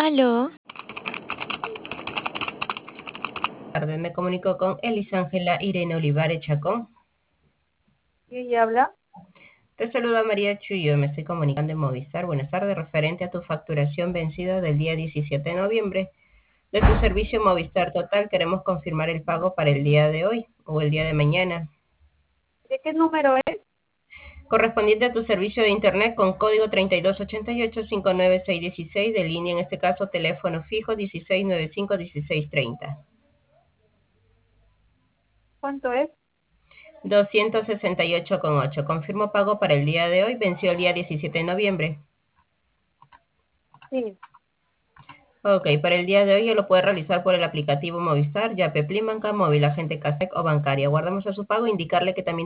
Aló, Tarde, me comunico con Elisángela Irene Olivares Chacón. ¿Y ella habla? Te saluda María Chuyo, me estoy comunicando en Movistar. Buenas tardes, referente a tu facturación vencida del día 17 de noviembre de tu servicio Movistar Total. Queremos confirmar el pago para el día de hoy o el día de mañana, ¿De qué número es? correspondiente a tu servicio de Internet con código 3288-59616 de línea, en este caso teléfono fijo 1695-1630. ¿Cuánto es? 268,8. Confirmo pago para el día de hoy. Venció el día 17 de noviembre. Sí. Ok, para el día de hoy ya lo puede realizar por el aplicativo Movistar, Yape, Banca Móvil, Agente Casec o Bancaria. Guardamos a su pago, indicarle que también